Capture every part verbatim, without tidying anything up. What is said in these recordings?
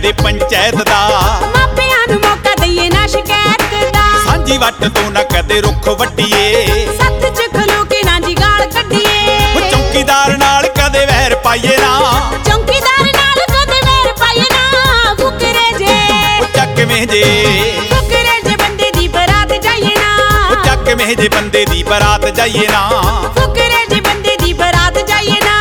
ਦੇ ਪੰਚਾਇਤ ਦਾ। ਮਾਪਿਆਂ ਨੂੰ ਮੌਕਾ ਦਈਏ ਨਾ ਸ਼ਿਕਾਇਤ ਦਾ। ਸਾਂਝੀ ਵੱਟ ਤੋਂ ਨਾ ਕਦੇ ਰੁੱਖ ਵੱਟੀਏ, ਸੱਤ ਚ ਖਲੋ ਕੇ ਨਾ ਜੀ ਗਾਲ ਕੱਢੀਏ। ਉਹ ਚੌਕੀਦਾਰ ਨਾਲ ਕਦੇ ਵੈਰ ਪਾਈਏ ਨਾ, ਚੌਕੀਦਾਰ ਨਾਲ ਕਦੇ ਵੈਰ ਪਾਈਏ ਨਾ। ਫੁਕਰੇ ਜੇ ਉਹ ਚੱਕਵੇਂ ਜੇ, ਫੁਕਰੇ ਜੇ ਬੰਦੇ ਦੀ ਬਰਾਤ ਜਾਈਏ ਨਾ। ਉਹ ਚੱਕਵੇਂ ਜੇ ਬੰਦੇ ਦੀ ਬਰਾਤ ਜਾਈਏ ਨਾ। ਫੁਕਰੇ ਜੇ ਬੰਦੇ ਦੀ ਬਰਾਤ ਜਾਈਏ ਨਾ।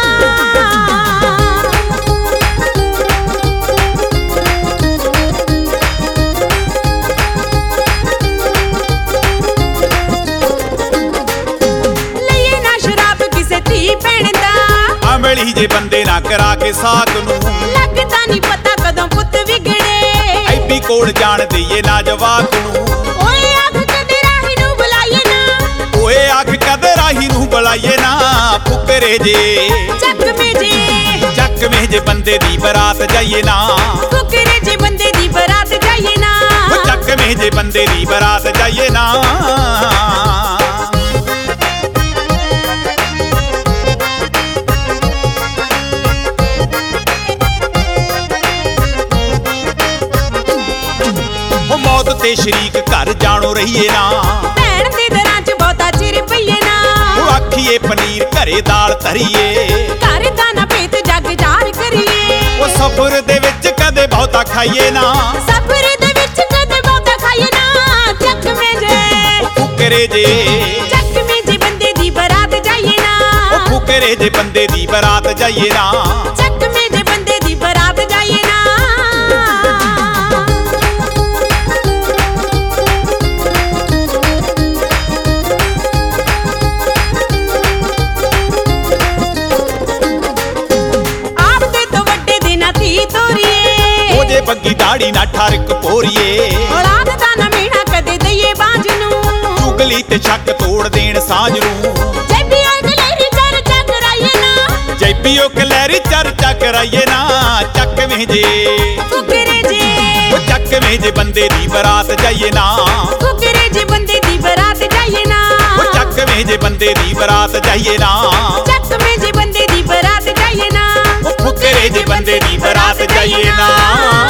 ਲਈਏ ਨਾ ਸ਼ਰਾਬ ਕਿਸੇ ਧੀ ਭੈਣ ਦਾ, ਅਮਲੀ ਜੇ ਬੰਦੇ ਨਾ ਕਰਾ ਕੇ ਸਾਕ ਨੂੰ। ਲੱਗਦਾ ਨਹੀਂ ਪਤਾ ਕਦੋਂ ਪੁੱਤ ਵਿਗੜੇ। ਐਬੀ ਕੋਲ ਜਾਣ ਦਈਏ ਨਾ ਜਵਾਕ ਨੂੰ। ਓਏ ਅੱਖ ਕਦੇ ਰਾਹੀ ਨੂੰ ਬੁਲਾਈਏ ਨਾ। ਓਏ ਅੱਖ ਕਦੇ ਰਾਹੀ ਨੂੰ ਬੁਲਾਈਏ ਨਾ। ਫੁਕਰੇ ਜੇ, ਚੱਕਵੇਂ ਜੇ, ਚੱਕਵੇਂ ਜੇ ਬੰਦੇ ਦੀ ਬਰਾਤ ਜਾਈਏ ਨਾ। ਫੁਕਰੇ ਜੇ ਬੰਦੇ ਦੀ ਬਰਾਤ ਜਾਈਏ ਨਾ। ਉਹ ਚੱਕਵੇਂ ਜੇ ਬੰਦੇ ਦੀ ਬਰਾਤ ਜਾਈਏ ਨਾ। ਉਹ ਮੌਤ ਤੇ ਸ਼ਰੀਕ ਘਰ ਜਾਣੋ ਰਹੀਏ ਨਾ। ਭੈਣ ਦੇ ਦਰਾਂ ਚ ਬਹੁਤਾ ਚਿਰ ਪਈਏ ਨਾ। ਉਹ ਆਖੀਏ ਪਨੀਰ ਘਰੇ ਦਾਲ ਧਰੀਏ। ਘਰ ਦਾ ਨਾ ਭੇਤ ਜੱਗ ਜਾਰ ਕਰੀਏ। ਉਹ ਸਫ਼ਰ ਦੇ ਵਿੱਚ ਕਦੇ ਬਹੁਤਾ ਖਾਈਏ ਨਾ। ਸਫ਼ਰ ਦੇ ਵਿੱਚ ਕਦੇ ਬਹੁਤਾ ਖਾਈਏ ਨਾ। ਚੱਕਵੇਂ ਜੇ, ਫੁਕਰੇ ਜੇ, ਚੱਕਵੇਂ ਜੇ ਬੰਦੇ ਦੀ ਬਰਾਤ ਜਾਈਏ ਨਾ। ਉਹ ਫੁਕਰੇ ਜੇ ਬੰਦੇ ਦੀ ਬਰਾਤ ਜਾਈਏ ਨਾ। ਚੱਕਵੇਂ ਜੇ ਬੰਦੇ ਦੀ ਬਰਾਤ ਜਾਈਏ ਨਾ। ਉਹ ਜੇ ਬੱਗੀ ਦਾੜੀ ਨਾ ਠਰਕ ਪੋਰੀਏ। ਔਲਾਦ ਦਾ ਨਾ ਮੀਣਾ ਕਦੇ ਦਈਏ ਬਾਝ ਨੂੰ। ਚੁਗਲੀ ਤੇ ਸ਼ੱਕ ਤੋੜ ਦੇਣ ਸਾਂਝ ਨੂੰ। ਜੈਬੀਓ ਕਲੈਰੀ ਚਰਚਾ ਕਰਾਈਏ ਨਾ। ਜੈਬੀਓ ਕਲੈਰੀ ਚਰਚਾ ਕਰਾਈਏ ਨਾ। ਚੱਕਵੇਂ ਜੇ, ਫੁਕਰੇ ਜੇ, ਉਹ ਚੱਕਵੇਂ ਜੇ ਬੰਦੇ ਦੀ ਬਰਾਤ ਜਾਈਏ ਨਾ। ਫੁਕਰੇ ਜੇ ਬੰਦੇ ਦੀ ਬਰਾਤ ਜਾਈਏ ਨਾ। ਉਹ ਚੱਕਵੇਂ ਜੇ ਬੰਦੇ ਦੀ ਬਰਾਤ ਜਾਈਏ ਨਾ। ਚੱਕਵੇਂ ਜੇ ਬੰਦੇ ਦੀ ਬਰਾਤ ਜਾਈਏ ਨਾ। ਉਹ ਫੁਕਰੇ ਜੇ ਬੰਦੇ ਦੀ ਬਰਾਤ ਜਾਈਏ ਨਾ।